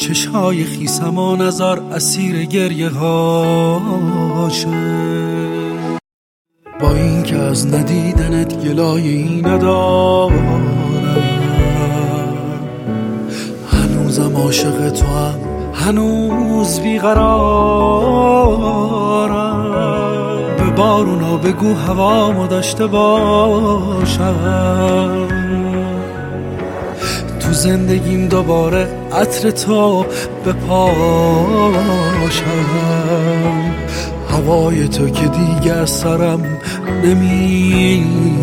چشای خیسم و نظر اسیر گریه هاشه. با این که از ندیدنت گلایی ندارم، هنوزم عاشق تو هم، هنوز بیقرارم. به بارونا بگو هوامو داشته باشم، تو زندگیم دوباره عطر تو بپاشم. هوای تو که دیگه از سرم نمی